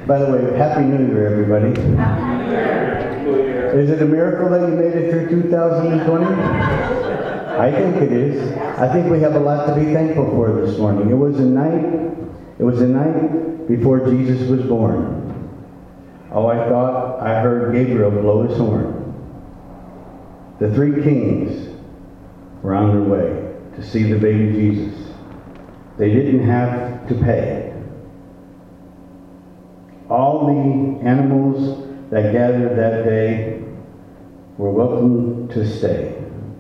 By the way, Happy New Year, everybody. Happy New Year. Is it a miracle that you made it through 2020? I think it is. I think we have a lot to be thankful for this morning. It was a night before Jesus was born. Oh, I thought I heard Gabriel blow his horn. The three kings were on their way to see the baby Jesus. They didn't have to pay. All the animals that gathered that day were welcome to stay.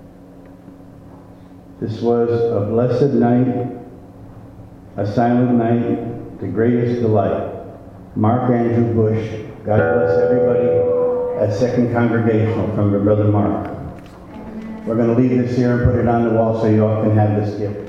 This was a blessed night, a silent night, the greatest delight. Mark Andrew Bush, God bless everybody at Second Congregational from your brother Mark. We're going to leave this here and put it on the wall so you all can have this gift.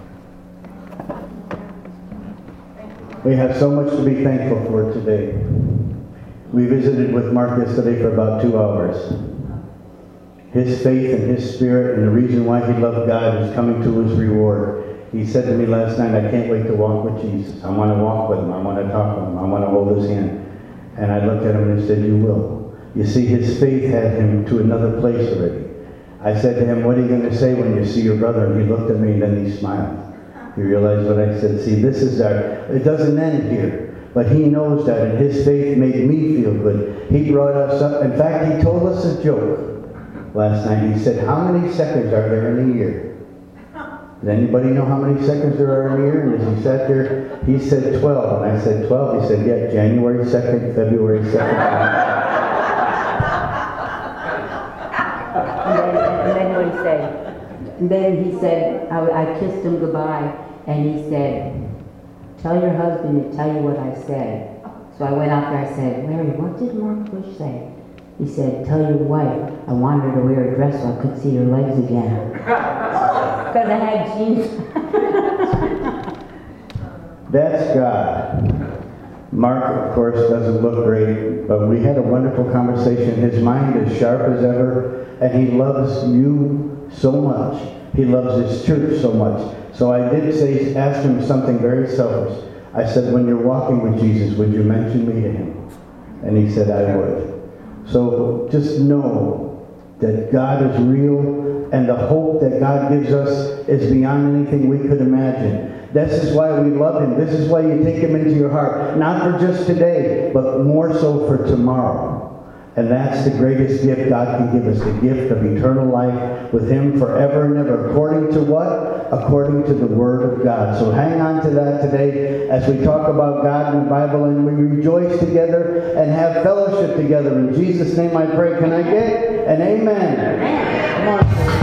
We have so much to be thankful for today. We visited with Mark yesterday for about 2 hours. His faith and his spirit and the reason why he loved God is coming to his reward. He said to me last night, I can't wait to walk with Jesus. I want to walk with him. I want to talk with him. I want to hold his hand. And I looked at him and I said, you will. You see, his faith had him to another place already. I said to him, what are you going to say when you see your brother? And he looked at me and then he smiled. He realized what I said. See, this is it doesn't end here. But he knows that, and his faith made me feel good. He brought us up. In fact, he told us a joke last night. He said, how many seconds are there in a year? Does anybody know how many seconds there are in a year? And as he sat there, he said 12. And I said 12. He said, yeah, January 2nd, February 2nd. And then he said, I kissed him goodbye, and he said, tell your husband to tell you what I said. So I went out there, I said, Larry, what did Mark Bush say? He said, tell your wife I wanted her to wear a dress so I could see her legs again. Because I had jeans. That's God. Mark, of course, doesn't look great, but we had a wonderful conversation. His mind is sharp as ever, and he loves you so much. He loves his church so much. So I did ask him something very selfish. I said, when you're walking with Jesus, would you mention me to him? And he said, I would. So just know that God is real, and the hope that God gives us is beyond anything we could imagine. This is why we love him. This is why you take him into your heart. Not for just today, but more so for tomorrow. And that's the greatest gift God can give us, the gift of eternal life with him forever and ever. According to what? According to the Word of God. So hang on to that today as we talk about God in the Bible, and we rejoice together and have fellowship together. In Jesus' name I pray. Can I get an amen? Come on.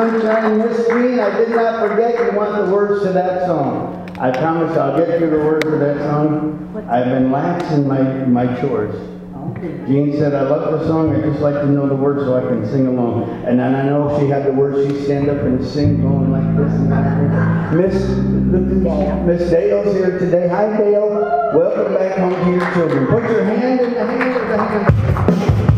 Sunshine. Miss Green, I did not forget you want the words to that song. I promise I'll get you the words to that song. I've been lax in my chores. Jean said, I love the song, I just like to know the words so I can sing along. And then I know if she had the words, she'd stand up and sing going like this and that. Miss Dale's here today. Hi, Dale. Welcome back home to your children. Put your hand in the hand of the hand.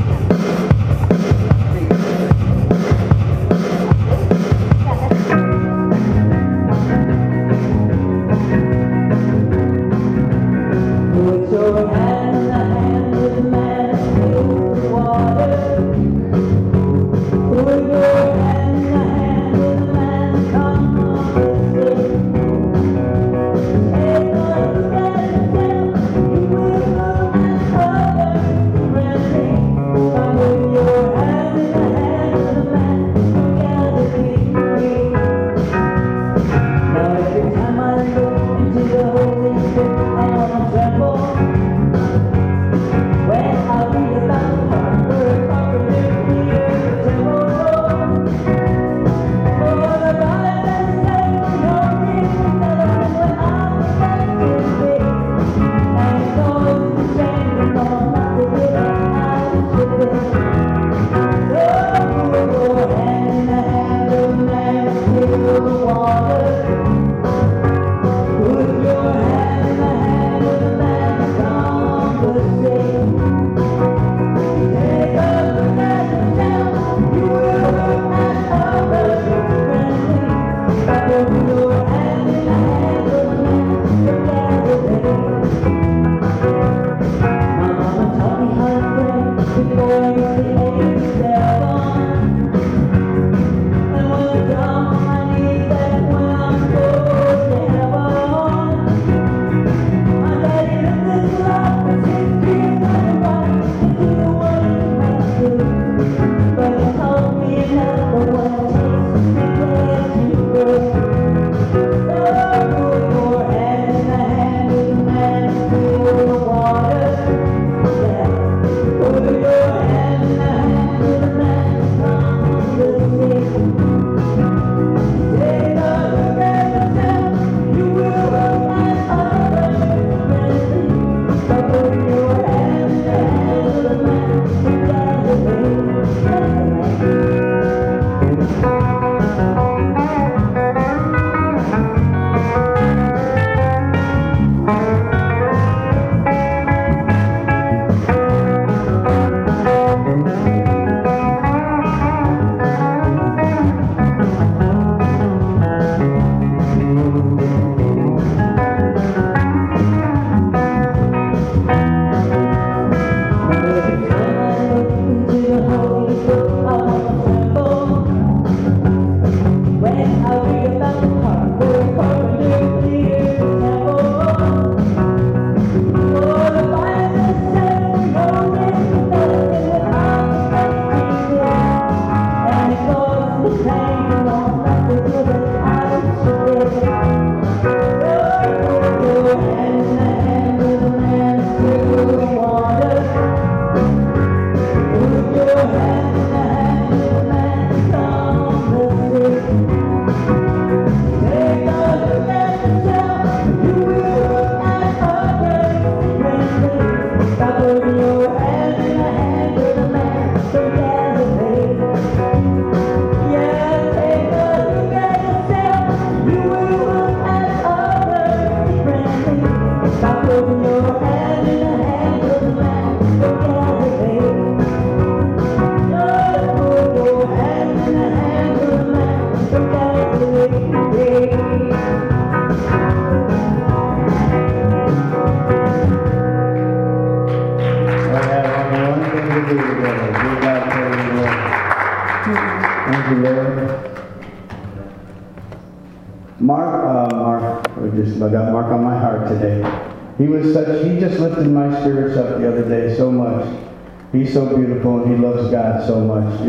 I got Mark on my heart today. He just lifted my spirits up the other day so much. He's so beautiful and he loves God so much.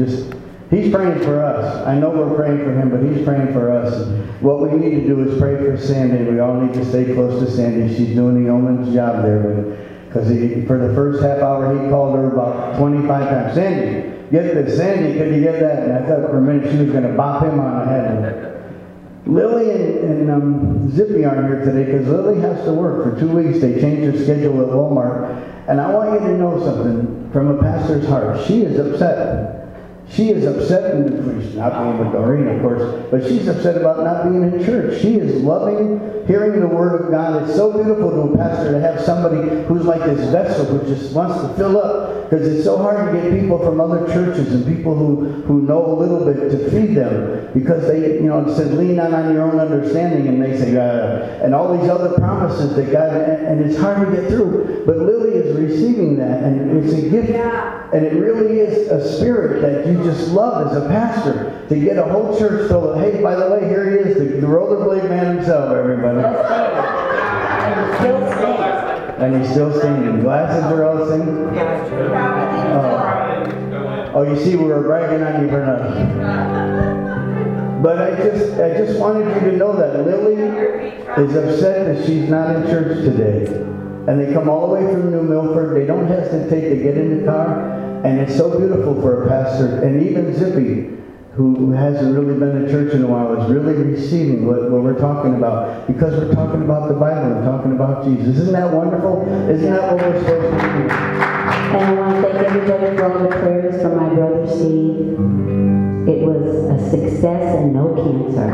He's praying for us. I know we're praying for him, but he's praying for us. What we need to do is pray for Sandy. We all need to stay close to Sandy. She's doing the yeoman's job there, but Because for the first half hour, he called her about 25 times. Sandy, get this. Sandy, could you get that? And I thought for a minute she was going to bop him on the head. Lily and Zippy aren't here today because Lily has to work for 2 weeks. They changed her schedule at Walmart. And I want you to know something from a pastor's heart. She is upset. She is upset, and she's not being with Doreen, of course, but she's upset about not being in church. She is loving hearing the Word of God. It's so beautiful to a pastor to have somebody who's like this vessel who just wants to fill up, because it's so hard to get people from other churches and people who know a little bit to feed them, because they, it says lean not on your own understanding, and they say, and all these other promises that God, and it's hard to get through. But Lily is receiving that, and it's a gift, and it really is a spirit that you just love as a pastor, to get a whole church full of, hey, by the way, here he is, the rollerblade man himself, everybody. And he's still singing. Glasses are all singing. Oh, you see, we were bragging on you for nothing. But I just wanted you to know that Lily is upset that she's not in church today. And they come all the way from New Milford. They don't hesitate to get in the car. And it's so beautiful for a pastor. And even Zippy, who hasn't really been to church in a while, is really receiving what we're talking about. Because we're talking about the Bible and talking about Jesus. Isn't that wonderful? Isn't that what we're supposed to do? And I want to thank everybody for all the prayers for my brother Steve. It was a success and no cancer.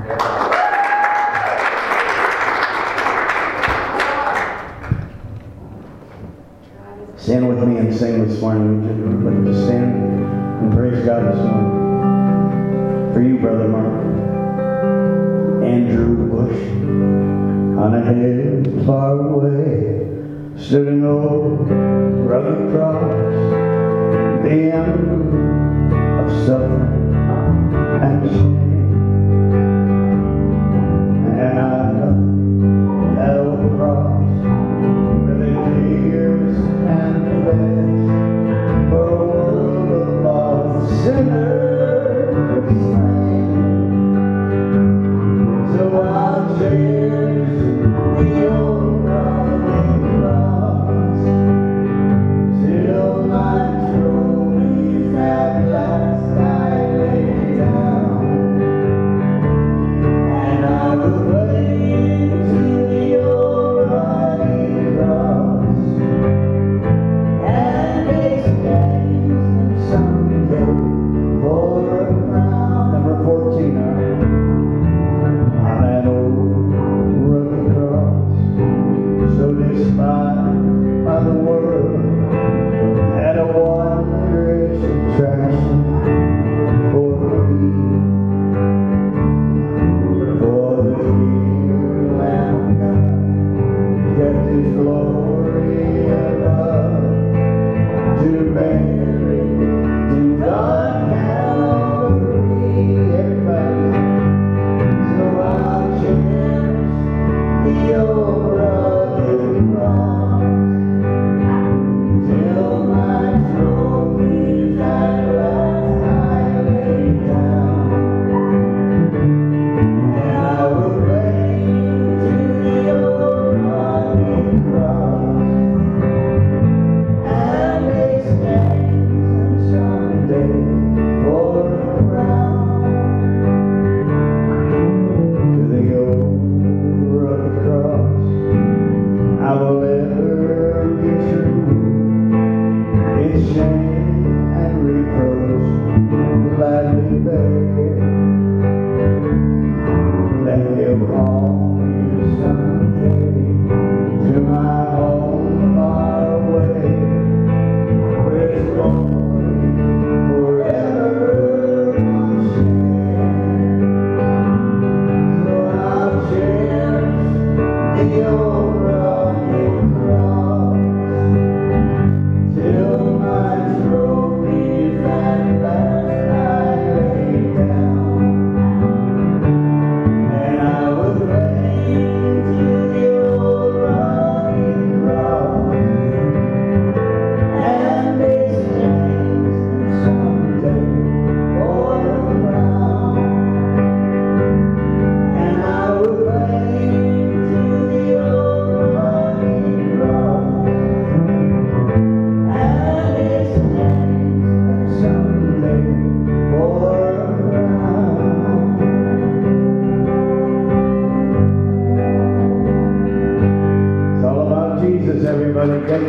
Stand with me and sing this morning. Would you like to stand and praise God this morning? For you, Brother Mark. Andrew Bush, on a hill far away, stood an old rugged cross, the emblem of suffering and shame. And I love that old cross with the tears and the beds for a world of lost sinners slain. So I'll cherish the old rugged cross till my trophies at last I lay down.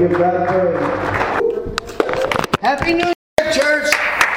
give God praise. Happy New Year, church!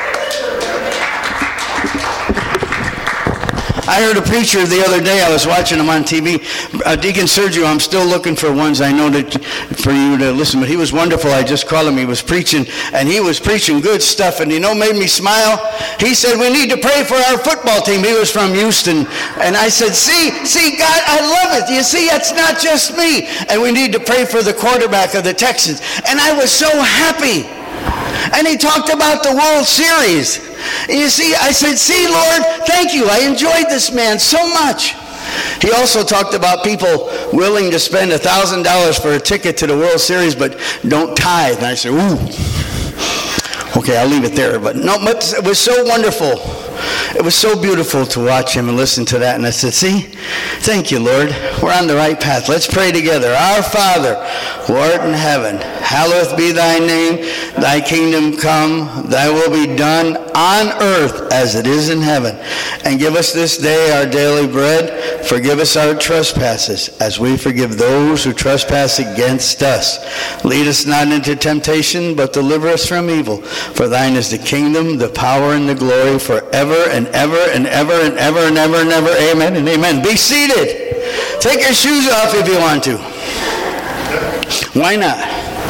I heard a preacher the other day. I was watching him on TV. Deacon Sergio, I'm still looking for ones I know that for you to listen. But he was wonderful. I just called him. He was preaching, and he was preaching good stuff. And made me smile. He said, we need to pray for our football team. He was from Houston. And I said, see, God, I love it. You see, it's not just me. And we need to pray for the quarterback of the Texans. And I was so happy. And he talked about the World Series. And you see, I said, see, Lord, thank you. I enjoyed this man so much. He also talked about people willing to spend $1,000 for a ticket to the World Series, but don't tithe. And I said, ooh. Okay, I'll leave it there. But no, it was so wonderful. It was so beautiful to watch him and listen to that. And I said, see, thank you, Lord. We're on the right path. Let's pray together. Our Father, who art in heaven, hallowed be thy name. Thy kingdom come. Thy will be done on earth as it is in heaven. And give us this day our daily bread. Forgive us our trespasses as we forgive those who trespass against us. Lead us not into temptation, but deliver us from evil. For thine is the kingdom, the power, and the glory forever and ever and ever and ever and ever and ever. Amen and amen. Be seated. Take your shoes off if you want to. Why not?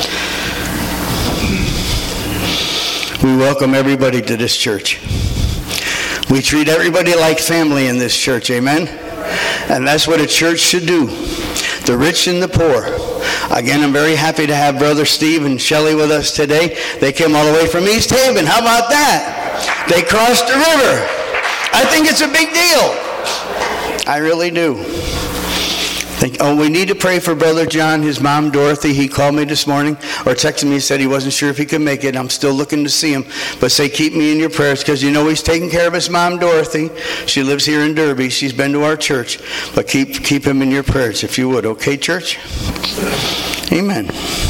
We welcome everybody to this church. We treat everybody like family in this church. Amen? And that's what a church should do. The rich and the poor. Again, I'm very happy to have Brother Steve and Shelley with us today. They came all the way from East Haven. How about that? They crossed the river. I think it's a big deal. I really do. We need to pray for Brother John, his mom, Dorothy. He called me this morning or texted me and said he wasn't sure if he could make it. I'm still looking to see him. But say, keep me in your prayers because he's taking care of his mom, Dorothy. She lives here in Derby. She's been to our church. But keep him in your prayers if you would. Okay, church? Amen.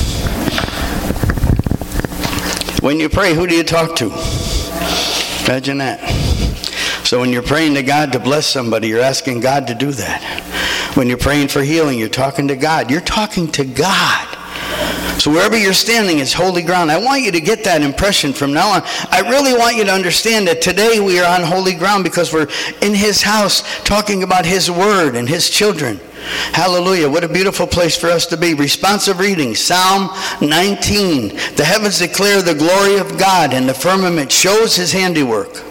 When you pray, who do you talk to? Imagine that. So when you're praying to God to bless somebody, you're asking God to do that. When you're praying for healing, you're talking to God. You're talking to God. So wherever you're standing is holy ground. I want you to get that impression from now on. I really want you to understand that today we are on holy ground because we're in His house talking about His Word and His children. Hallelujah. What a beautiful place for us to be. Responsive reading, Psalm 19. The heavens declare the glory of God, and the firmament shows His handiwork.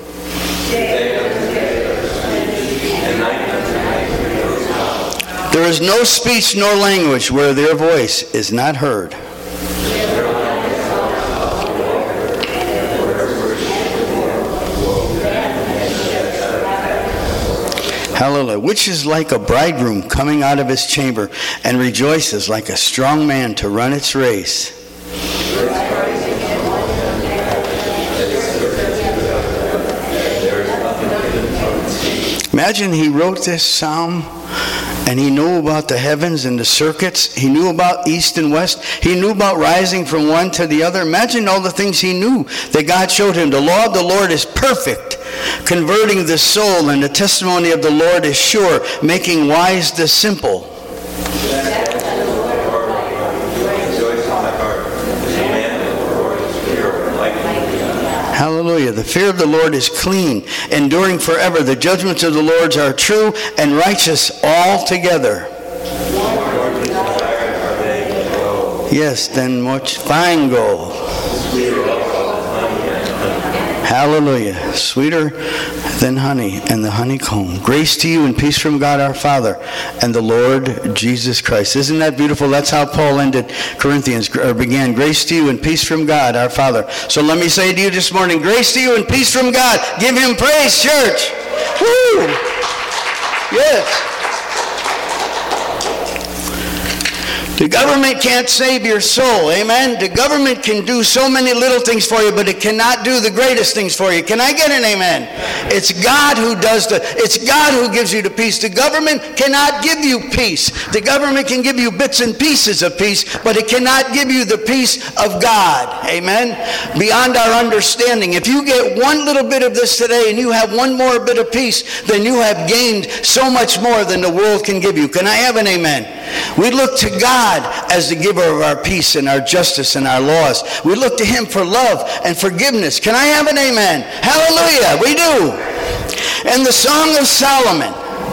There is no speech nor language where their voice is not heard. Hallelujah. Which is like a bridegroom coming out of his chamber and rejoices like a strong man to run its race. Imagine he wrote this psalm and he knew about the heavens and the circuits. He knew about east and west. He knew about rising from one to the other. Imagine all the things he knew that God showed him. The law of the Lord is perfect, converting the soul, and the testimony of the Lord is sure, making wise the simple. Hallelujah. The fear of the Lord is clean, enduring forever. The judgments of the Lord are true and righteous altogether. Yes, than much fine gold. Hallelujah. Sweeter than honey and the honeycomb. Grace to you and peace from God our Father and the Lord Jesus Christ. Isn't that beautiful? That's how Paul ended Corinthians, or began. Grace to you and peace from God our Father. So let me say to you this morning, grace to you and peace from God. Give Him praise, church. Woo! Yes. The government can't save your soul, amen? The government can do so many little things for you, but it cannot do the greatest things for you. Can I get an amen? It's God who does it's God who gives you the peace. The government cannot give you peace. The government can give you bits and pieces of peace, but it cannot give you the peace of God, amen? Beyond our understanding. If you get one little bit of this today and you have one more bit of peace, then you have gained so much more than the world can give you. Can I have an amen? We look to God God as the giver of our peace and our justice and our laws. We look to him for love and forgiveness. Can I have an amen? Hallelujah. We do. And the Song of Solomon.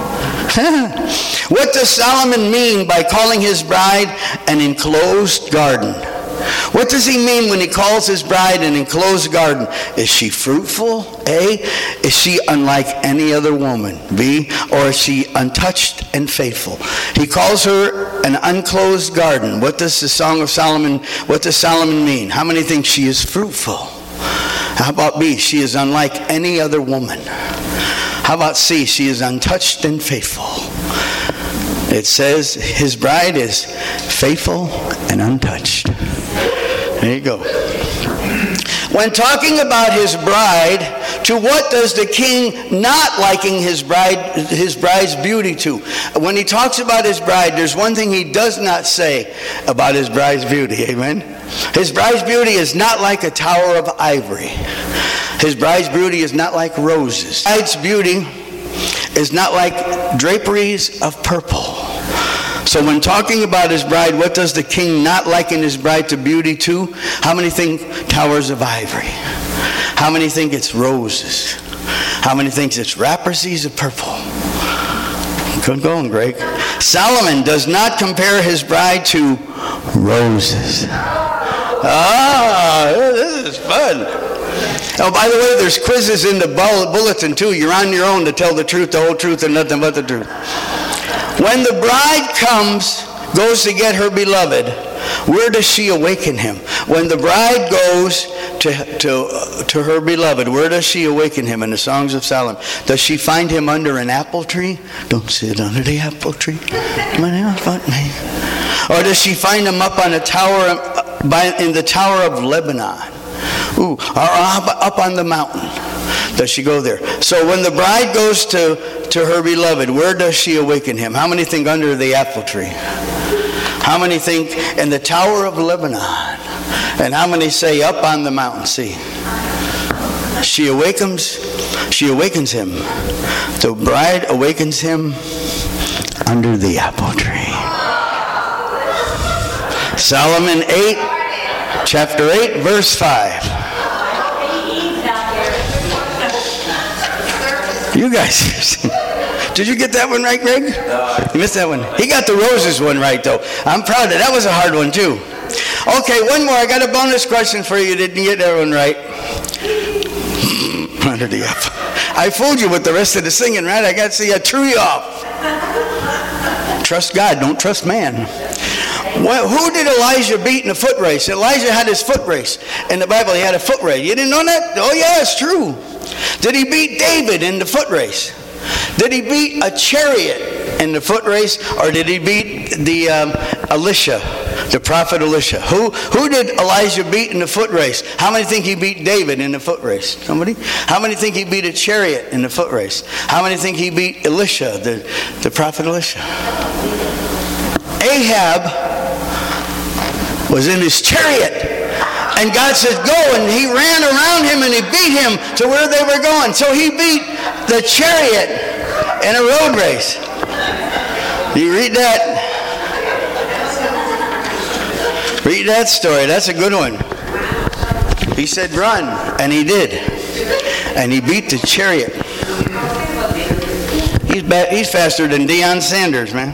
What does Solomon mean by calling his bride an enclosed garden? What does he mean when he calls his bride an enclosed garden? Is she fruitful? A. Is she unlike any other woman? B. Or is she untouched and faithful? He calls her an unclosed garden. What does the Song of Solomon, what does Solomon mean? How many think she is fruitful? How about B? She is unlike any other woman. How about C? She is untouched and faithful. It says his bride is faithful and untouched. There you go. When talking about his bride, to what does the king not liking his bride's beauty to? When he talks about his bride, there's one thing he does not say about his bride's beauty. Amen? His bride's beauty is not like a tower of ivory. His bride's beauty is not like roses. His bride's beauty is not like draperies of purple. So when talking about his bride, what does the king not liken his bride to beauty to? How many think towers of ivory? How many think it's roses? How many think it's draperies of purple? Good going, Greg. Solomon does not compare his bride to roses. Ah, this is fun. Oh, by the way, there's quizzes in the bulletin too. You're on your own to tell the truth, the whole truth, and nothing but the truth. When the bride goes to get her beloved, where does she awaken him? When the bride goes to her beloved, where does she awaken him in the Songs of Solomon? Does she find him under an apple tree? Don't sit under the apple tree. Or does she find him up on a tower, in the Tower of Lebanon? Or up on the mountain? Does she go there? So when the bride goes to her beloved, where does she awaken him? How many think under the apple tree? How many think in the Tower of Lebanon? And how many say up on the mountain? See, she awakens him. The bride awakens him under the apple tree. Solomon 8, chapter 8, verse 5. You guys, did you get that one right, Greg? No. You missed that one. He got the roses one right, though. I'm proud of that. That was a hard one, too. Okay, one more. I got a bonus question for you. Didn't get that one right. Under the apple. I fooled you with the rest of the singing, right? I got to see I threw you off. Trust God, don't trust man. Well, who did Elijah beat in a foot race? Elijah had his foot race. In the Bible, he had a foot race. You didn't know that? Oh, yeah, it's true. Did he beat David in the foot race? Did he beat a chariot in the foot race? Or did he beat the Elisha, the prophet Elisha? Who did Elijah beat in the foot race? How many think he beat David in the foot race? Somebody? How many think he beat a chariot in the foot race? How many think he beat Elisha, the prophet Elisha? Ahab was in his chariot. And God says, go, and he ran around him and he beat him to where they were going. So he beat the chariot in a road race. You read that? Read that story. That's a good one. He said, run, and he did. And he beat the chariot. He's faster than Deion Sanders, man.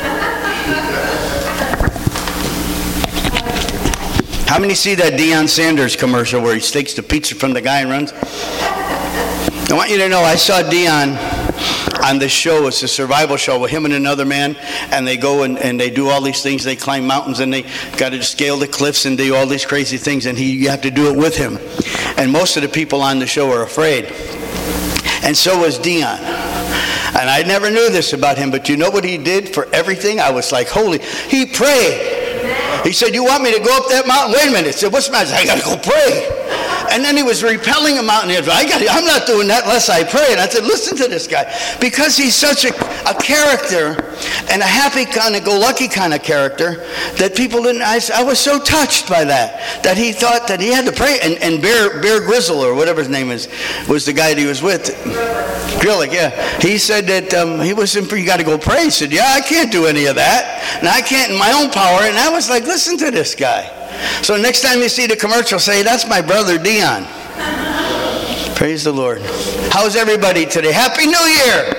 How many see that Deion Sanders commercial where he takes the pizza from the guy and runs? I want you to know I saw Deion on this show. It's a survival show with him and another man, and they go and they do all these things. They climb mountains and they got to scale the cliffs and do all these crazy things, and you have to do it with him. And most of the people on the show are afraid. And so was Deion. And I never knew this about him, but you know what he did for everything? I was like, holy, he prayed. He said, you want me to go up that mountain? Wait a minute. He said, what's the matter? I got to go pray. And then he was repelling him out, and I'm not doing that unless I pray. And I said, listen to this guy. Because he's such a character, and a happy kind of go-lucky kind of character, that people didn't, I was so touched by that he thought that he had to pray. And Bear Grizzle, or whatever his name is, was the guy that he was with. Grillick, yeah. He said that he was in, you got to go pray. He said, yeah, I can't do any of that. And I can't in my own power. And I was like, listen to this guy. So next time you see the commercial, say, that's my brother Dion. Praise the Lord. How's everybody today? Happy New Year.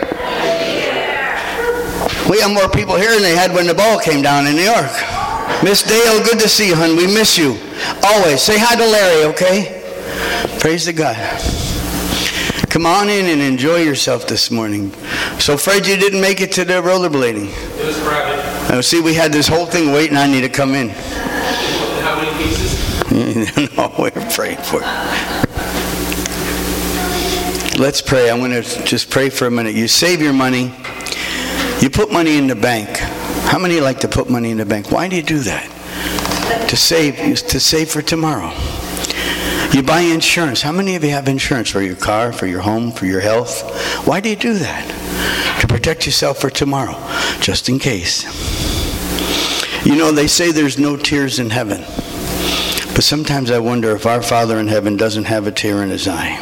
We have more people here than they had when the ball came down in New York. Miss Dale, good to see you, hon. We miss you. Always. Say hi to Larry, okay? Praise to God. Come on in and enjoy yourself this morning. So, Fred, you didn't make it to the rollerblading. It was private. See, we had this whole thing waiting on you to come in. How many pieces? No, we're praying for it. Let's pray. I'm going to just pray for a minute. You save your money. You put money in the bank. How many like to put money in the bank? Why do you do that? To save for tomorrow. You buy insurance. How many of you have insurance for your car, for your home, for your health? Why do you do that? To protect yourself for tomorrow, just in case. You know, they say there's no tears in heaven. But sometimes I wonder if our Father in heaven doesn't have a tear in his eye.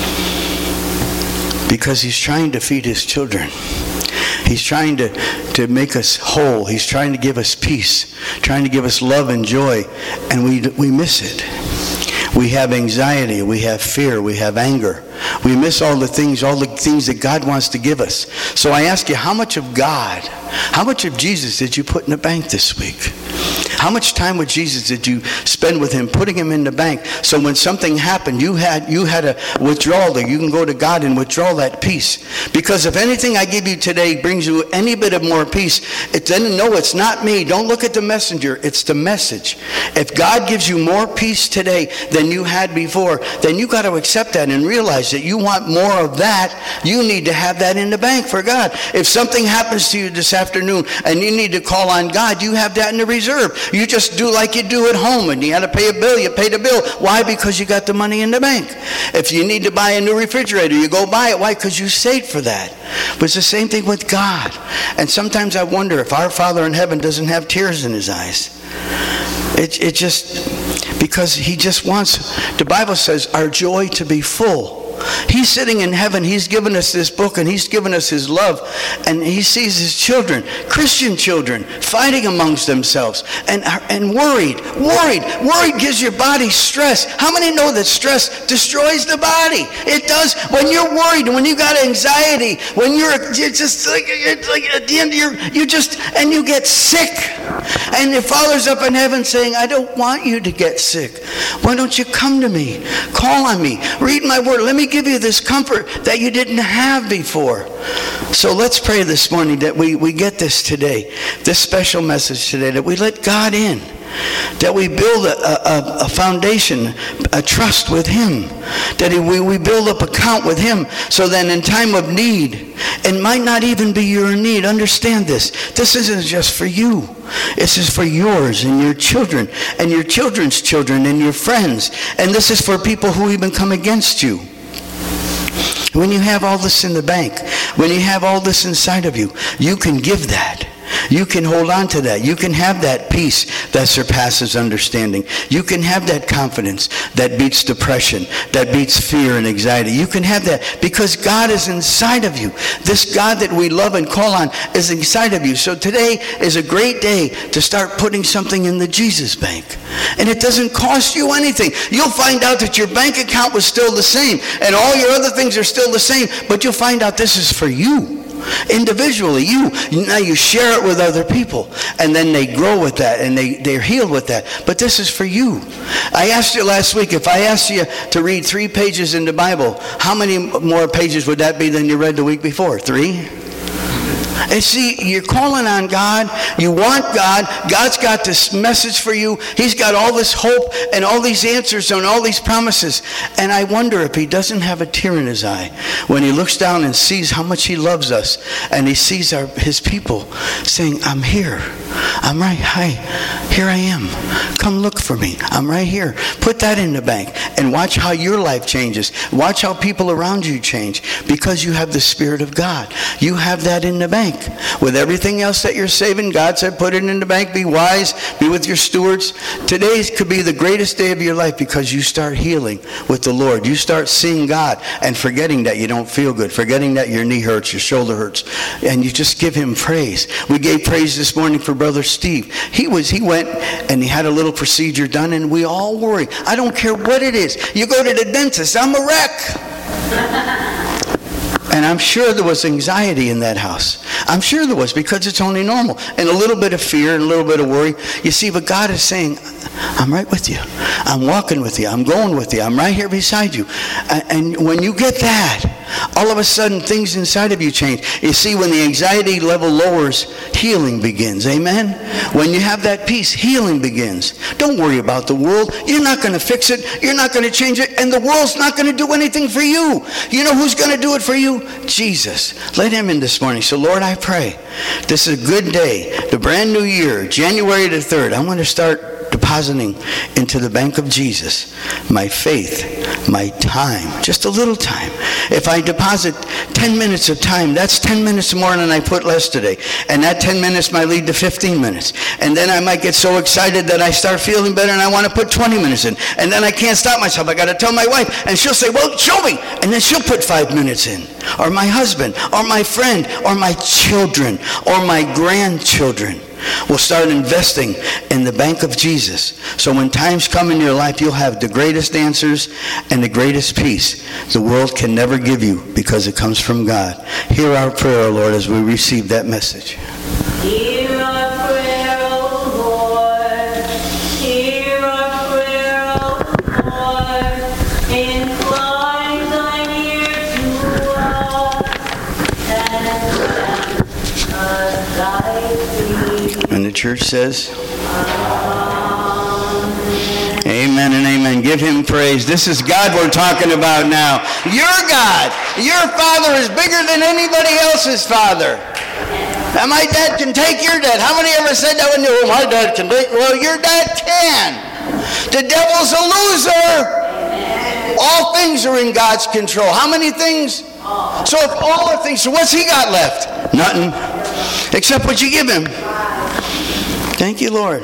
Because he's trying to feed his children. He's trying to make us whole. He's trying to give us peace, trying to give us love and joy, and we miss it. We have anxiety, we have fear, we have anger. We miss all the things that God wants to give us. So I ask you, how much of God, how much of Jesus did you put in the bank this week? How much time with Jesus did you spend with him, putting him in the bank? So when something happened, you had a withdrawal there. You can go to God and withdraw that peace. Because if anything I give you today brings you any bit of more peace, then no, it's not me. Don't look at the messenger. It's the message. If God gives you more peace today than you had before, then you got to accept that and realize that you want more of that. You need to have that in the bank for God. If something happens to you this afternoon and you need to call on God, you have that in the reserve. You just do like you do at home, and you had to pay a bill, you pay the bill. Why? Because you got the money in the bank. If you need to buy a new refrigerator, you go buy it. Why? Because you saved for that. But it's the same thing with God. And sometimes I wonder if our Father in heaven doesn't have tears in his eyes. It just, because he just wants, the Bible says, our joy to be full. He's sitting in heaven. He's given us this book, and he's given us his love. And he sees his children, Christian children, fighting amongst themselves and worried. Worried gives your body stress. How many know that stress destroys the body? It does. When you're worried, when you got anxiety, when you're just like at the end you get sick. And your Father's up in heaven saying, I don't want you to get sick. Why don't you come to me? Call on me. Read my word. Let me give you this comfort that you didn't have before. So let's pray this morning that we get this today, this special message today, that we let God in, that we build a foundation, a trust with him, that we build up account with him, so that in time of need, it might not even be your need. Understand this. This isn't just for you. This is for yours and your children and your children's children and your friends. And this is for people who even come against you. When you have all this in the bank, when you have all this inside of you, you can give that. You can hold on to that. You can have that peace that surpasses understanding. You can have that confidence that beats depression, that beats fear and anxiety. You can have that because God is inside of you. This God that we love and call on is inside of you. So today is a great day to start putting something in the Jesus bank. And it doesn't cost you anything. You'll find out that your bank account was still the same and all your other things are still the same, but you'll find out this is for you. Individually, now you share it with other people, and then they grow with that, and they're healed with that. But this is for you. I asked you last week, if I asked you to read 3 pages in the Bible, how many more pages would that be than you read the week before? 3? And see, you're calling on God. You want God. God's got this message for you. He's got all this hope and all these answers and all these promises. And I wonder if he doesn't have a tear in his eye when he looks down and sees how much he loves us. And he sees his people saying, I'm here. I'm right. Hi, here I am. Come look for me. I'm right here. Put that in the bank and watch how your life changes. Watch how people around you change because you have the Spirit of God. You have that in the bank. With everything else that you're saving, God said put it in the bank. Be wise. Be with your stewards. Today could be the greatest day of your life because you start healing with the Lord. You start seeing God and forgetting that you don't feel good, forgetting that your knee hurts, your shoulder hurts, and you just give him praise. We gave praise this morning for Brother Steve. He went and he had a little procedure done, and we all worry. I don't care what it is. You go to the dentist, I'm a wreck. And I'm sure there was anxiety in that house. I'm sure there was because it's only normal. And a little bit of fear and a little bit of worry. You see, but God is saying, I'm right with you. I'm walking with you. I'm going with you. I'm right here beside you. And when you get that, all of a sudden things inside of you change. You see, when the anxiety level lowers, healing begins. Amen? When you have that peace, healing begins. Don't worry about the world. You're not going to fix it. You're not going to change it. And the world's not going to do anything for you. You know who's going to do it for you? Jesus. Let him in this morning. So Lord, I pray this is a good day, the brand new year, January the 3rd. I want to start depositing into the bank of Jesus my faith, my time, just a little time. If I deposit 10 minutes of time, that's 10 minutes more than I put less today. And that 10 minutes might lead to 15 minutes. And then I might get so excited that I start feeling better and I want to put 20 minutes in. And then I can't stop myself. I got to tell my wife. And she'll say, well, show me. And then she'll put 5 minutes in. Or my husband, or my friend, or my children, or my grandchildren will start investing in the bank of Jesus. So when times come in your life, you'll have the greatest answers and the greatest peace the world can never give you because it comes from God. Hear our prayer, Lord, as we receive that message. Hear our prayer, O Lord. Hear our prayer, O Lord. Incline thine ear to us and grant us thy peace. And the church says, amen and amen. Give him praise. This is God we're talking about now. Your God, your Father is bigger than anybody else's Father. And my dad can take your dad. How many ever said that when you, my dad can take? Well, your dad can. The devil's a loser. All things are in God's control. How many things? So if all are things, so what's he got left? Nothing. Except what you give him. Thank you, Lord.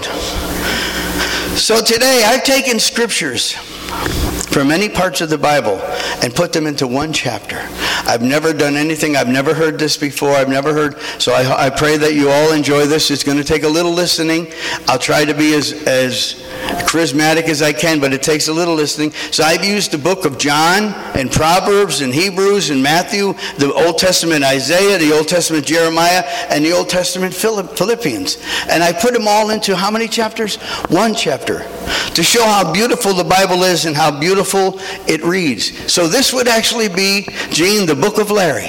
So today I've taken scriptures from many parts of the Bible and put them into one chapter. I've never done anything. I've never heard this before. I've never heard. So I pray that you all enjoy this. It's going to take a little listening. I'll try to be as charismatic as I can, but it takes a little listening. So I've used the book of John and Proverbs and Hebrews and Matthew, the Old Testament Isaiah, the Old Testament Jeremiah, and the Old Testament Philippians. And I put them all into how many chapters? One chapter. To show how beautiful the Bible is and how beautiful it reads. So this would actually be, Gene, the book of Larry.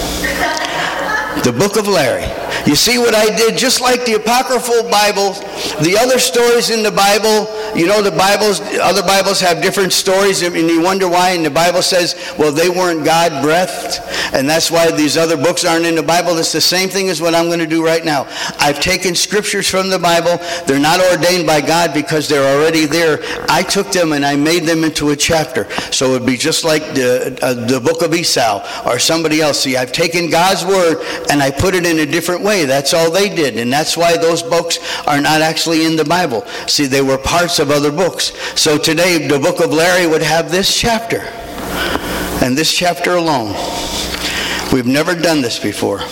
The book of Larry. You see what I did? Just like the apocryphal Bible, the other stories in the Bible, you know, the other Bibles have different stories, and you wonder why. And the Bible says, well, they weren't God-breathed, and that's why these other books aren't in the Bible. It's the same thing as what I'm going to do right now. I've taken scriptures from the Bible. They're not ordained by God because they're already there. I took them and I made them into a chapter. So it would be just like the book of Esau or somebody else. See, I've taken God's word and I put it in a different way. That's all they did. And that's why those books are not actually in the Bible. See, they were parts of other books. So today, the book of Larry would have this chapter. And this chapter alone. We've never done this before.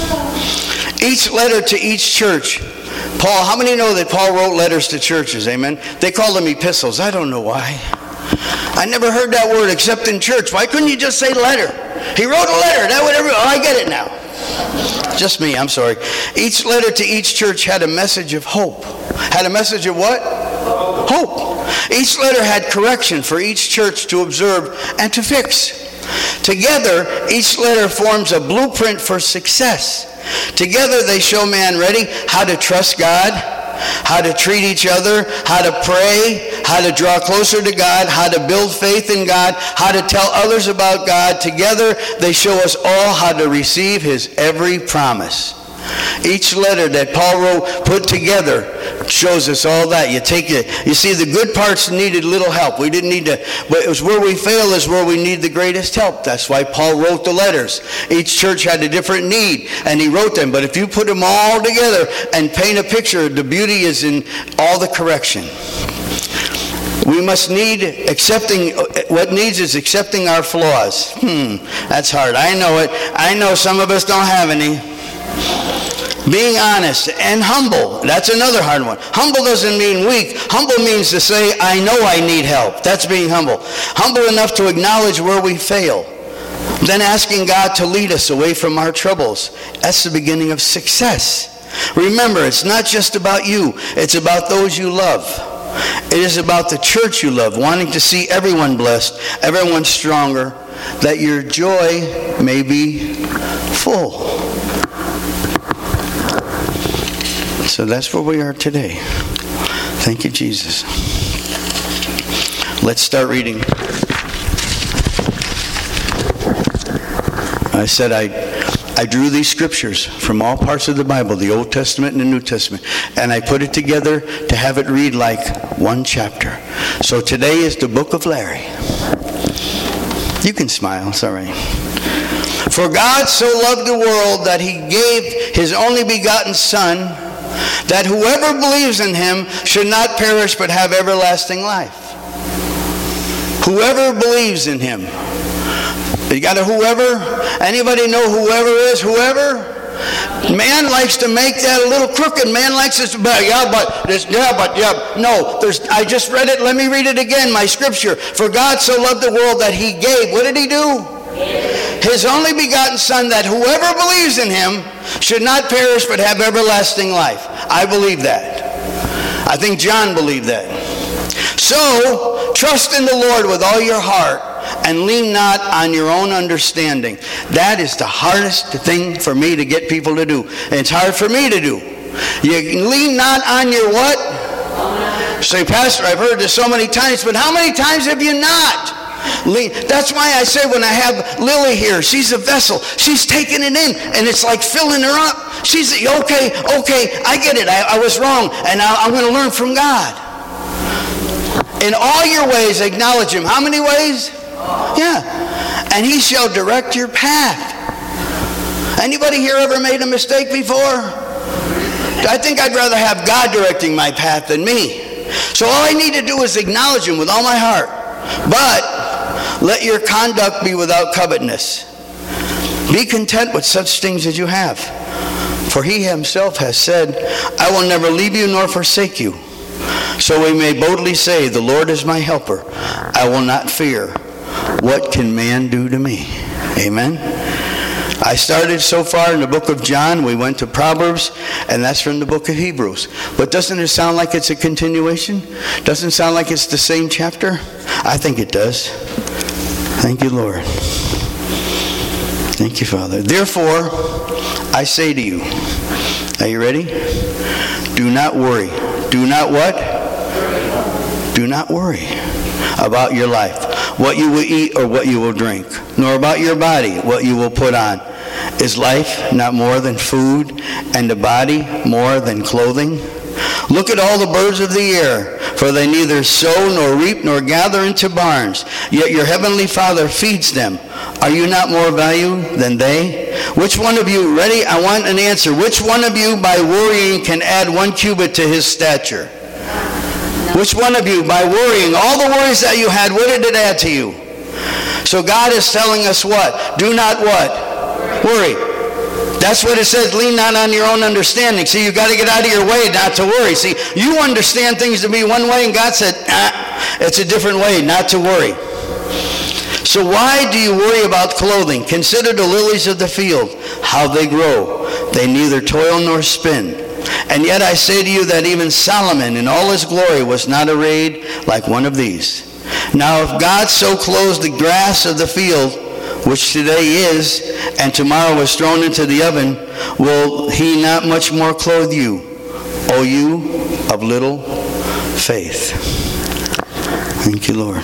Each letter to each church. Paul, how many know that Paul wrote letters to churches? Amen? They call them epistles. I don't know why. I never heard that word except in church. Why couldn't you just say letter? He wrote a letter. That would oh, I get it now. Just me, I'm sorry. Each letter to each church had a message of hope. Had a message of what? Hope. Each letter had correction for each church to observe and to fix. Together, each letter forms a blueprint for success. Together, they show man ready how to trust God, how to treat each other, how to pray, how to draw closer to God, how to build faith in God, how to tell others about God. Together, they show us all how to receive his every promise. Each letter that Paul wrote put together shows us all that. You see, the good parts needed little help. We didn't need to, but it was where we fail is where we need the greatest help. That's why Paul wrote the letters. Each church had a different need, and he wrote them. But if you put them all together and paint a picture, the beauty is in all the correction. We must need accepting, what needs is accepting our flaws. That's hard. I know it. I know some of us don't have any. Being honest and humble. That's another hard one. Humble doesn't mean weak. Humble means to say, I know I need help. That's being humble. Humble enough to acknowledge where we fail. Then asking God to lead us away from our troubles. That's the beginning of success. Remember, it's not just about you. It's about those you love. It is about the church you love, wanting to see everyone blessed, everyone stronger, that your joy may be full. So that's where we are today. Thank you, Jesus. Let's start reading. I said I drew these scriptures from all parts of the Bible, the Old Testament and the New Testament, and I put it together to have it read like one chapter. So today is the book of Larry. You can smile, it's all right. For God so loved the world that he gave his only begotten Son, that whoever believes in him should not perish but have everlasting life. Whoever believes in him. You got a whoever? Anybody know whoever is? Whoever? Man likes to make that a little crooked. Man likes to, no, I just read it. Let me read it again, my scripture. For God so loved the world that he gave. What did he do? His only begotten Son, that whoever believes in him should not perish but have everlasting life. I believe that. I think John believed that. So, trust in the Lord with all your heart and lean not on your own understanding. That is the hardest thing for me to get people to do. And it's hard for me to do. You lean not on your what? Say, Pastor, I've heard this so many times, but how many times have you not? That's why I say when I have Lily here, she's a vessel. She's taking it in, and it's like filling her up. She's, okay, I get it. I was wrong, and I'm going to learn from God. In all your ways, acknowledge him. How many ways? Yeah. And he shall direct your path. Anybody here ever made a mistake before? I think I'd rather have God directing my path than me. So all I need to do is acknowledge him with all my heart. But let your conduct be without covetousness. Be content with such things as you have. For he himself has said, I will never leave you nor forsake you. So we may boldly say, the Lord is my helper. I will not fear. What can man do to me? Amen. I started so far in the book of John. We went to Proverbs, and that's from the book of Hebrews. But doesn't it sound like it's a continuation? Doesn't it sound like it's the same chapter? I think it does. Thank you, Lord. Thank you, Father. Therefore, I say to you, are you ready? Do not worry. Do not what? Do not worry about your life, what you will eat or what you will drink, nor about your body, what you will put on. Is life not more than food, and the body more than clothing? Look at all the birds of the air, for they neither sow nor reap nor gather into barns, yet your heavenly Father feeds them. Are you not more value than they? Which one of you, ready? I want an answer. Which one of you by worrying can add 1 cubit to his stature? Which one of you, by worrying, all the worries that you had, what did it add to you? So God is telling us what? Do not what? Worry. That's what it says, lean not on your own understanding. See, you've got to get out of your way not to worry. See, you understand things to be one way, and God said, it's a different way, not to worry. So why do you worry about clothing? Consider the lilies of the field, how they grow. They neither toil nor spin. And yet I say to you that even Solomon in all his glory was not arrayed like one of these. Now if God so clothes the grass of the field, which today is, and tomorrow is thrown into the oven, will he not much more clothe you, O you of little faith? Thank you, Lord.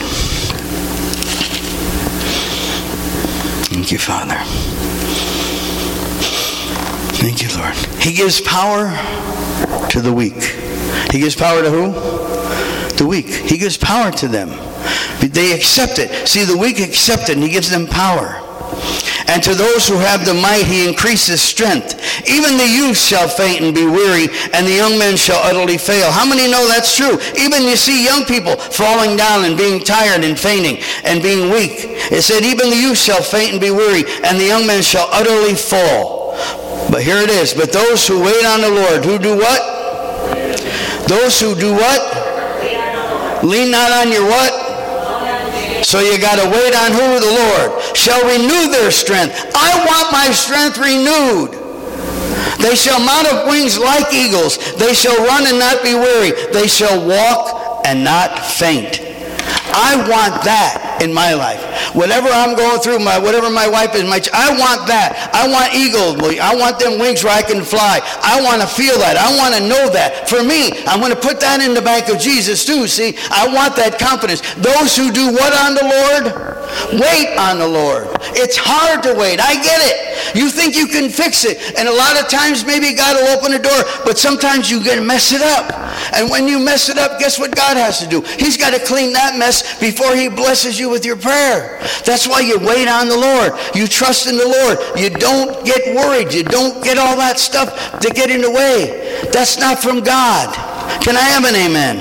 Thank you, Father. Thank you, Lord. He gives power to the weak. He gives power to who? The weak. He gives power to them. They accept it. See, the weak accept it, and he gives them power. And to those who have the might, he increases strength. Even the youth shall faint and be weary, and the young men shall utterly fail. How many know that's true? Even you see young people falling down and being tired and fainting and being weak. It said, even the youth shall faint and be weary, and the young men shall utterly fall. But here it is. But those who wait on the Lord, who do what? Those who do what? Lean not on your what? So you got to wait on who? The Lord. Shall renew their strength. I want my strength renewed. They shall mount up wings like eagles. They shall run and not be weary. They shall walk and not faint. I want that in my life. Whatever I'm going through, whatever my wife is, I want that. I want eagles. I want them wings where I can fly. I want to feel that. I want to know that. For me, I'm going to put that in the bank of Jesus too. See, I want that confidence. Those who do what on the Lord? Wait on the Lord. It's hard to wait. I get it. You think you can fix it. And a lot of times maybe God will open the door, but sometimes you can mess it up. And when you mess it up, guess what God has to do? He's got to clean that mess before he blesses you with your prayer. That's why you wait on the Lord. You trust in the Lord. You don't get worried. You don't get all that stuff to get in the way. That's not from God. Can I have an amen?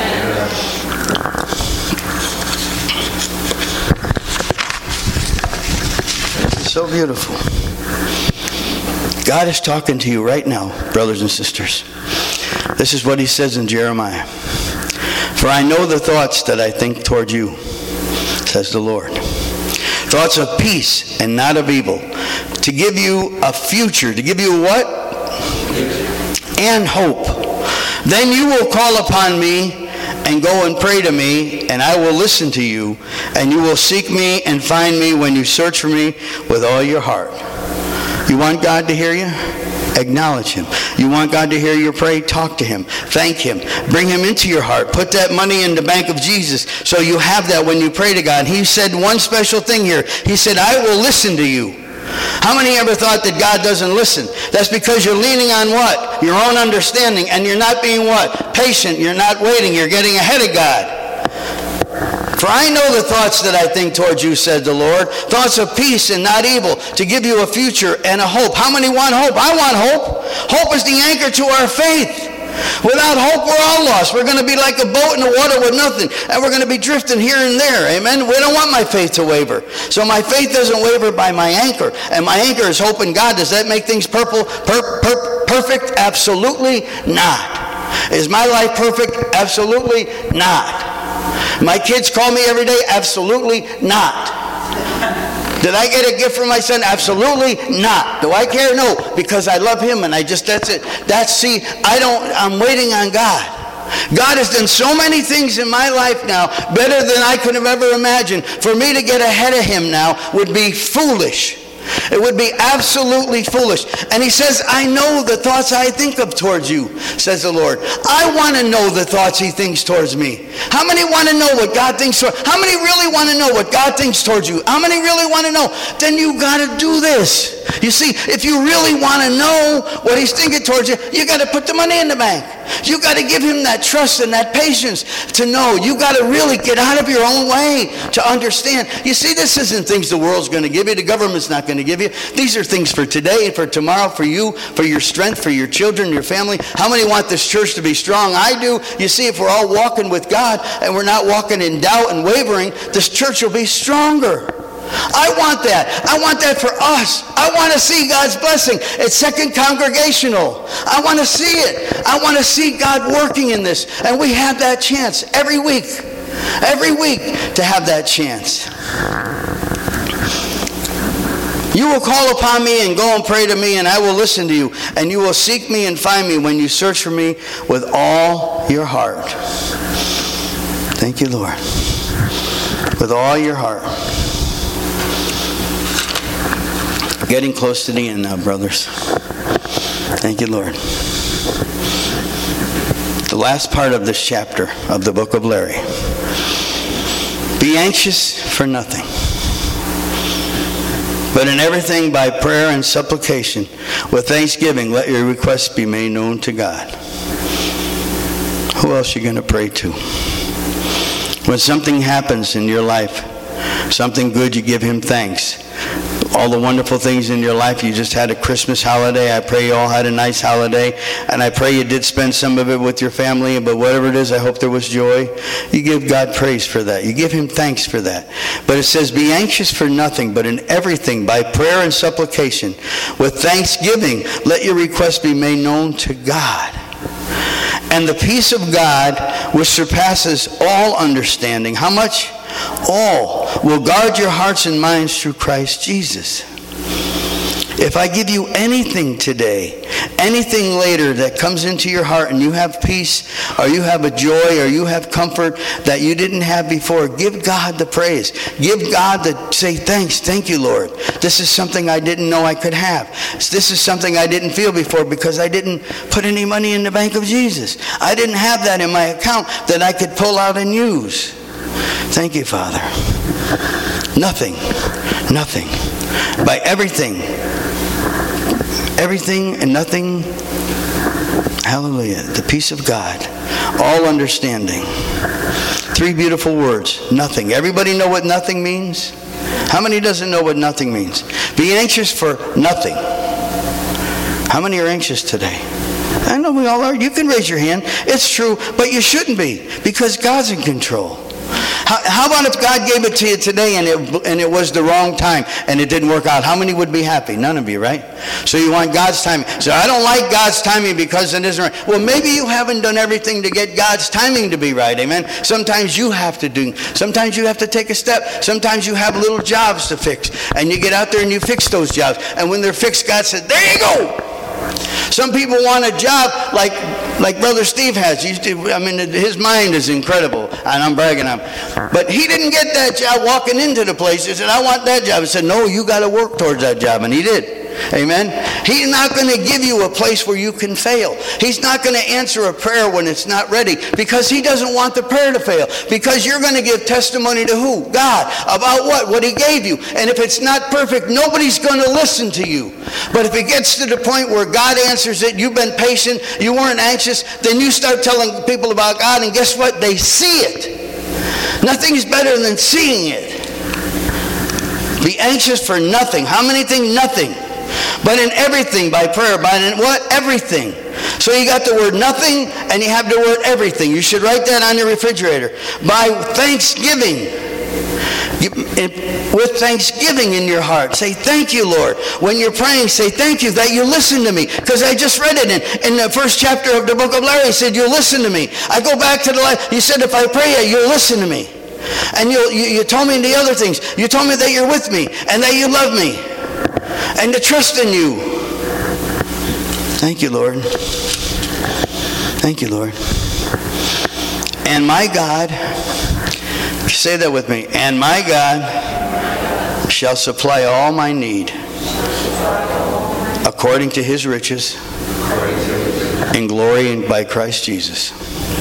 So beautiful. God is talking to you right now, brothers and sisters. This is what he says in Jeremiah. For I know the thoughts that I think toward you, says the Lord. Thoughts of peace and not of evil. To give you a future. To give you what? And hope. Then you will call upon me and go and pray to me, and I will listen to you, and you will seek me and find me when you search for me with all your heart. You want God to hear you? Acknowledge him. You want God to hear you pray? Talk to him. Thank him. Bring him into your heart. Put that money in the bank of Jesus so you have that when you pray to God. He said one special thing here. He said, I will listen to you. How many ever thought that God doesn't listen? That's because you're leaning on what? Your own understanding, and you're not being what? Patient. You're not waiting. You're getting ahead of God. For I know the thoughts that I think towards you, said the Lord, thoughts of peace and not evil, to give you a future and a hope. How many want hope? I want hope. Hope is the anchor to our faith. Without hope, we're all lost. We're going to be like a boat in the water with nothing, and we're going to be drifting here and there. Amen? We don't want my faith to waver. So my faith doesn't waver by my anchor, and my anchor is hope in God. Does that make things perfect? Absolutely not. Is my life perfect? Absolutely not. My kids call me every day? Absolutely not. Did I get a gift from my son? Absolutely not. Do I care? No, because I love him, and that's it. I'm waiting on God. God has done so many things in my life now, better than I could have ever imagined. For me to get ahead of him now would be foolish. It would be absolutely foolish. And he says, I know the thoughts I think of towards you, says the Lord. I want to know the thoughts he thinks towards me. How many want to know what God thinks towards you? How many really want to know what God thinks towards you? How many really want to know? Then you got to do this. You see, if you really want to know what he's thinking towards you, you got to put the money in the bank. You got to give him that trust and that patience to know. You got to really get out of your own way to understand. You see, this isn't things the world's going to give you. The government's not going to give you. These are things for today and for tomorrow, for you, for your strength, for your children, your family. How many want this church to be strong? I do. You see, if we're all walking with God and we're not walking in doubt and wavering, this church will be stronger. I want that. I want that for us. I want to see God's blessing. It's Second Congregational. I want to see it. I want to see God working in this. And we have that chance every week to have that chance. You will call upon me and go and pray to me, and I will listen to you. And you will seek me and find me when you search for me with all your heart. Thank you, Lord. With all your heart. Getting close to the end now, brothers. Thank you, Lord. The last part of this chapter of the book of Larry. Be anxious for nothing, But in everything by prayer and supplication, with thanksgiving, let your requests be made known to God. Who else are you going to pray to? When something happens in your life, something good, you give him thanks. All the wonderful things in your life. You just had a Christmas holiday. I pray you all had a nice holiday. And I pray you did spend some of it with your family. But whatever it is, I hope there was joy. You give God praise for that. You give him thanks for that. But it says, be anxious for nothing, but in everything, by prayer and supplication, with thanksgiving, let your requests be made known to God. And the peace of God, which surpasses all understanding, how much? All, will guard your hearts and minds through Christ Jesus. If I give you anything today, anything later that comes into your heart and you have peace, or you have a joy, or you have comfort that you didn't have before, give God the praise. Give God say thanks. Thank you, Lord. This is something I didn't know I could have. This is something I didn't feel before because I didn't put any money in the bank of Jesus. I didn't have that in my account that I could pull out and use. Thank you, Father. Nothing. By everything and nothing, hallelujah, the peace of God, all understanding. 3 beautiful words, nothing. Everybody know what nothing means? How many doesn't know what nothing means? Be anxious for nothing. How many are anxious today? I know we all are. You can raise your hand. It's true, but you shouldn't be, because God's in control. How about if God gave it to you today and it was the wrong time and it didn't work out? How many would be happy? None of you, right? So you want God's timing. So I don't like God's timing because it isn't right. Well, maybe you haven't done everything to get God's timing to be right. Amen. Sometimes you have to take a step. Sometimes you have little jobs to fix. And you get out there and you fix those jobs. And when they're fixed, God said, there you go. Some people want a job like Brother Steve has. His mind is incredible, and I'm bragging on him. But he didn't get that job walking into the place. He said, I want that job. He said, no, you got to work towards that job, and he did. Amen. He's not going to give you a place where you can fail. He's not going to answer a prayer when it's not ready, because he doesn't want the prayer to fail. Because you're going to give testimony to who? God. About what? What he gave you. And if it's not perfect, nobody's going to listen to you. But if it gets to the point where God answers it, you've been patient, you weren't anxious, then you start telling people about God, and guess what? They see it. Nothing's better than seeing it. Be anxious for nothing. How many think nothing? But in everything, by prayer, by what? Everything. So you got the word nothing and you have the word everything. You should write that on your refrigerator. By thanksgiving. With thanksgiving in your heart. Say, thank you, Lord. When you're praying, say, thank you that you listen to me. Because I just read it in the first chapter of the book of Larry. He said, you'll listen to me. I go back to the life. He said, if I pray, you'll listen to me. And you told me the other things. You told me that you're with me and that you love me and to trust in you. Thank you, Lord. Thank you, Lord. And my God, say that with me, and my God shall supply all my need according to his riches in glory and by Christ Jesus.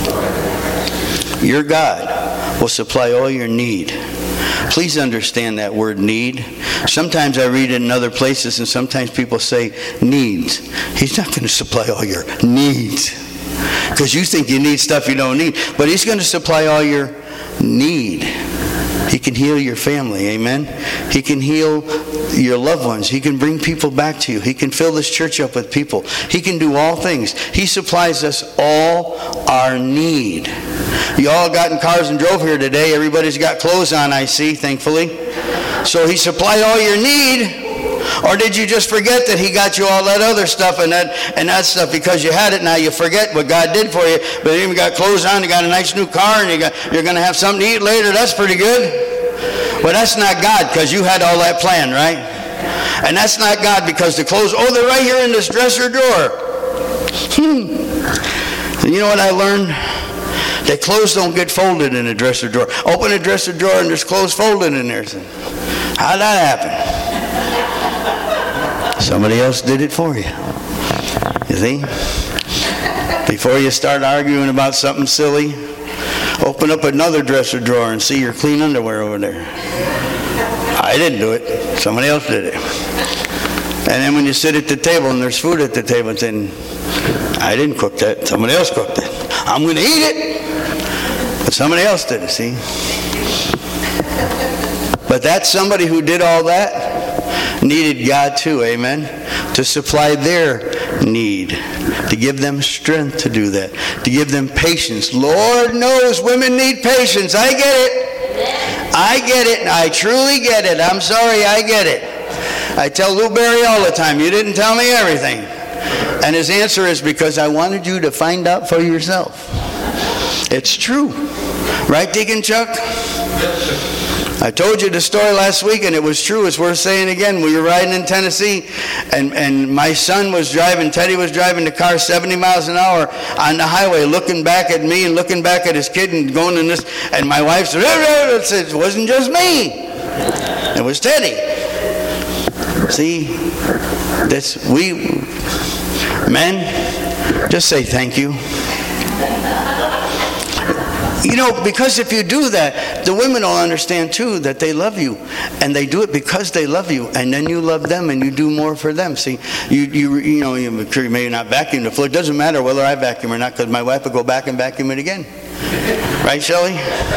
Your God will supply all your need. Please understand that word need. Sometimes I read it in other places and sometimes people say needs. He's not going to supply all your needs. Because you think you need stuff you don't need. But he's going to supply all your need. He can heal your family, amen? He can heal your loved ones. He can bring people back to you. He can fill this church up with people. He can do all things. He supplies us all our need. You all got in cars and drove here today. Everybody's got clothes on, I see, thankfully. So he supplied all your need. Or did you just forget that he got you all that other stuff and that stuff because you had it? Now you forget what God did for you. But you got clothes on, you got a nice new car, and you're going to have something to eat later. That's pretty good. Well, that's not God, because you had all that planned, right? And that's not God, because the clothes, they're right here in this dresser drawer. And you know what I learned? That clothes don't get folded in a dresser drawer. Open a dresser drawer and there's clothes folded in there. How'd that happen? Somebody else did it for you. You see? Before you start arguing about something silly, open up another dresser drawer and see your clean underwear over there. I didn't do it. Somebody else did it. And then when you sit at the table and there's food at the table, then I didn't cook that. Somebody else cooked it. I'm going to eat it. But somebody else did it, see? But that somebody who did all that needed God too, amen? To supply their need, to give them strength to do that, to give them patience. Lord knows women need patience. I get it. I get it. I truly get it. I'm sorry, I get it. I tell Lou Berry all the time, you didn't tell me everything. And his answer is, because I wanted you to find out for yourself. It's true. Right, Deacon Chuck? I told you the story last week, and it was true. It's worth saying again. We were riding in Tennessee, and my son was driving, Teddy was driving the car 70 miles an hour on the highway, looking back at me and looking back at his kid and going in this. And my wife said, it wasn't just me. It was Teddy. See, men, just say thank you. You know, because if you do that, the women will understand too that they love you, and they do it because they love you, and then you love them and you do more for them. See, you may not vacuum the floor. It doesn't matter whether I vacuum or not, because my wife will go back and vacuum it again. Right, Shelley?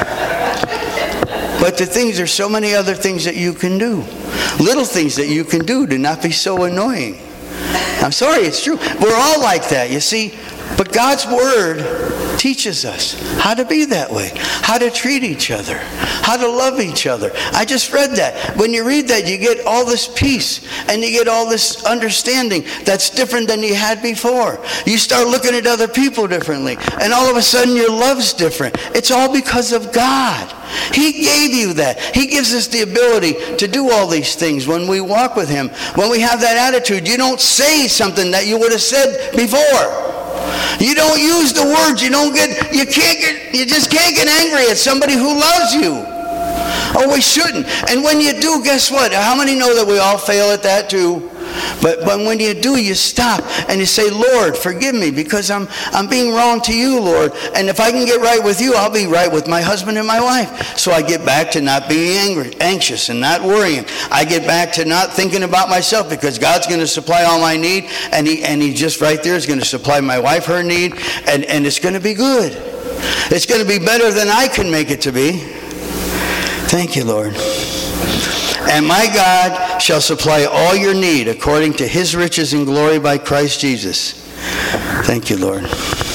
But the things, there's so many other things that you can do. Little things that you can do to not be so annoying. I'm sorry, it's true. We're all like that, you see. But God's Word teaches us how to be that way, how to treat each other, how to love each other. I just read that. When you read that, you get all this peace and you get all this understanding that's different than you had before. You start looking at other people differently, and all of a sudden your love's different. It's all because of God. He gave you that. He gives us the ability to do all these things when we walk with Him. When we have that attitude, you don't say something that you would have said before. You don't use the words. You just can't get angry at somebody who loves you. Oh, we shouldn't. And when you do, guess what? How many know that we all fail at that too? But when you do, you stop and you say, Lord, forgive me, because I'm being wrong to you, Lord. And if I can get right with you, I'll be right with my husband and my wife. So I get back to not being anxious and not worrying. I get back to not thinking about myself, because God's going to supply all my need, and he just right there is going to supply my wife her need, and it's going to be good. It's going to be better than I can make it to be. Thank you, Lord. And my God shall supply all your need according to His riches and glory by Christ Jesus. Thank you, Lord.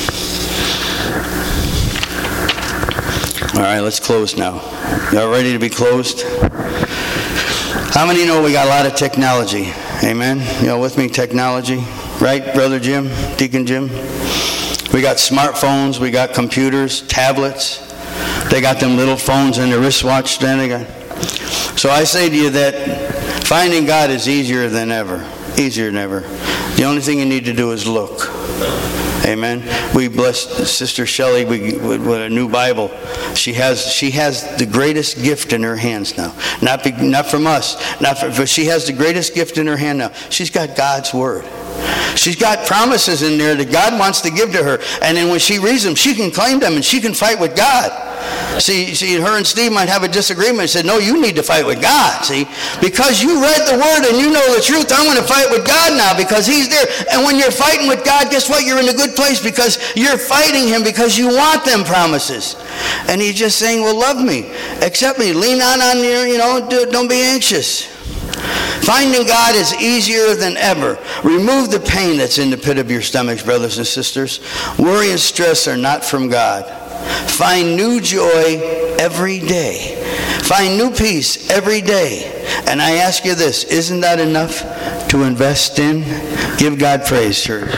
All right, let's close now. Y'all ready to be closed? How many know we got a lot of technology? Amen? Y'all with me? Technology? Right, Brother Jim? Deacon Jim? We got smartphones. We got computers, tablets. They got them little phones in the wristwatch. Then they got... So I say to you that finding God is easier than ever. Easier than ever. The only thing you need to do is look. Amen. We blessed Sister Shelley with a new Bible. She has the greatest gift in her hands now. Not from us. But she has the greatest gift in her hand now. She's got God's Word. She's got promises in there that God wants to give to her. And then when she reads them, she can claim them and she can fight with God. See, her and Steve might have a disagreement and said, no, you need to fight with God, see? Because you read the Word and you know the truth, I'm going to fight with God now because He's there. And when you're fighting with God, guess what? You're in a good place because you're fighting Him because you want them promises. And He's just saying, well, love me, accept me, lean on your, don't be anxious. Finding God is easier than ever. Remove the pain that's in the pit of your stomachs, brothers and sisters. Worry and stress are not from God. Find new joy every day. Find new peace every day. And I ask you this, isn't that enough to invest in? Give God praise, church.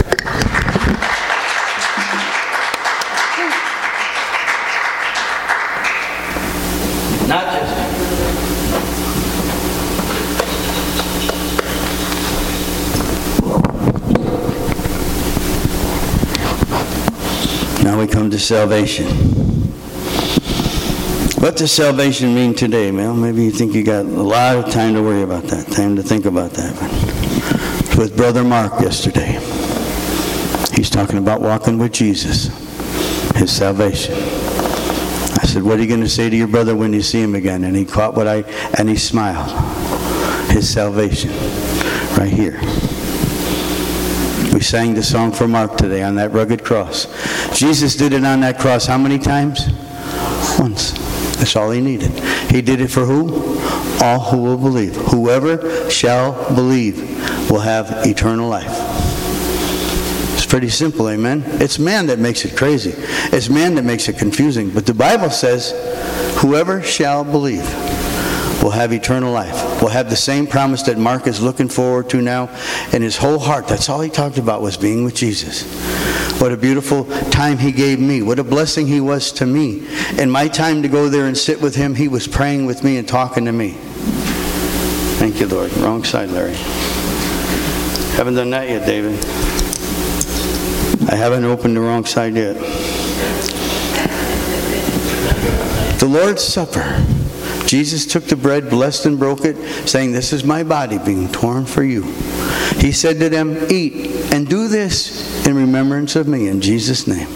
Not just. Now we come to salvation. What does salvation mean today, man? Maybe you think you got a lot of time to worry about that, time to think about that. But with Brother Mark yesterday, he's talking about walking with Jesus, his salvation. I I said, what are you going to say to your brother when you see him again? And he caught and he smiled. His salvation, right here. We sang the song for Mark today on that rugged cross. Jesus did it on that cross how many times? Once. That's all he needed. He did it for who? All who will believe. Whoever shall believe will have eternal life. It's pretty simple, amen? It's man that makes it crazy. It's man that makes it confusing. But the Bible says, whoever shall believe will have eternal life. Will have the same promise that Mark is looking forward to now in his whole heart. That's all he talked about, was being with Jesus. What a beautiful time he gave me. What a blessing he was to me. In my time to go there and sit with him, he was praying with me and talking to me. Thank you, Lord. Wrong side, Larry. Haven't done that yet, David. I haven't opened the wrong side yet. The Lord's Supper. Jesus took the bread, blessed and broke it, saying, this is my body being torn for you. He said to them, eat and do this in remembrance of me, in Jesus' name.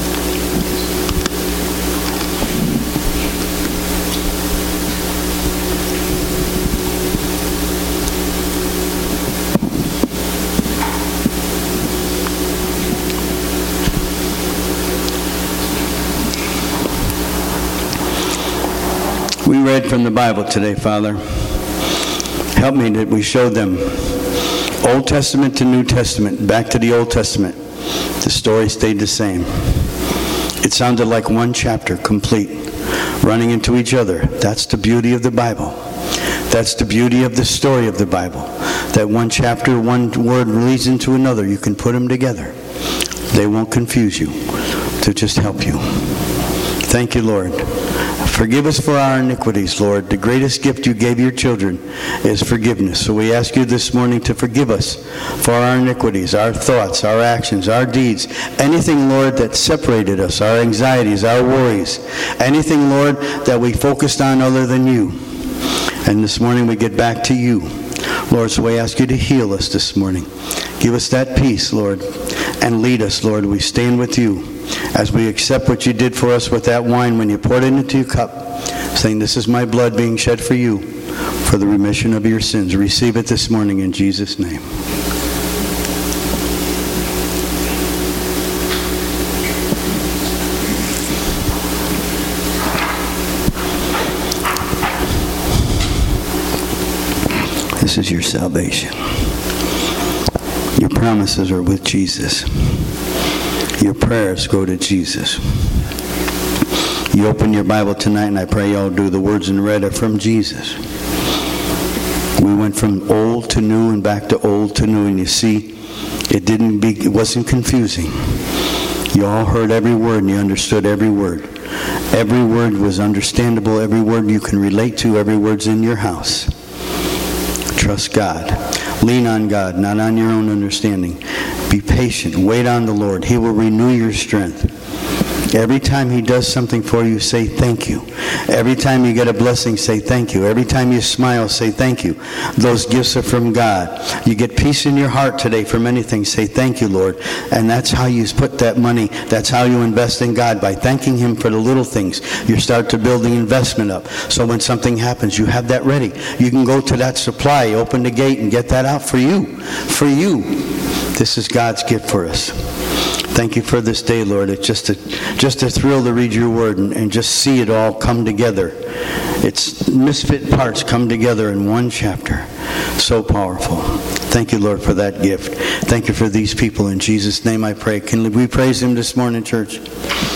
We read from the Bible today, Father. Help me that we show them Old Testament to New Testament, back to the Old Testament. The story stayed the same. It sounded like one chapter complete, running into each other. That's the beauty of the Bible. That's the beauty of the story of the Bible. That one chapter, one word leads into another. You can put them together. They won't confuse you. They'll just help you. Thank you, Lord. Forgive us for our iniquities, Lord. The greatest gift you gave your children is forgiveness. So we ask you this morning to forgive us for our iniquities, our thoughts, our actions, our deeds. Anything, Lord, that separated us, our anxieties, our worries. Anything, Lord, that we focused on other than you. And this morning we get back to you. Lord, so we ask you to heal us this morning. Give us that peace, Lord, and lead us, Lord. We stand with you as we accept what you did for us with that wine when you poured it into your cup, saying, this is my blood being shed for you for the remission of your sins. Receive it this morning in Jesus' name. This is your salvation. Your promises are with Jesus. Your prayers go to Jesus. You open your Bible tonight, and I pray y'all do. The words in red are from Jesus. We went from old to new and back to old to new, and you see, it wasn't confusing. You all heard every word, and you understood every word. Every word was understandable. Every word you can relate to. Every word's in your house. Trust God. Lean on God, not on your own understanding. Be patient. Wait on the Lord. He will renew your strength. Every time he does something for you, say thank you. Every time you get a blessing, say thank you. Every time you smile, say thank you. Those gifts are from God. You get peace in your heart today from anything, say thank you, Lord. And that's how you put that money. That's how you invest in God, by thanking him for the little things. You start to build the investment up. So when something happens, you have that ready. You can go to that supply, open the gate, and get that out for you. For you. This is God's gift for us. Thank you for this day, Lord. It's just a thrill to read your word and just see it all come together. It's misfit parts come together in one chapter. So powerful. Thank you, Lord, for that gift. Thank you for these people. In Jesus' name I pray. Can we praise him this morning, church?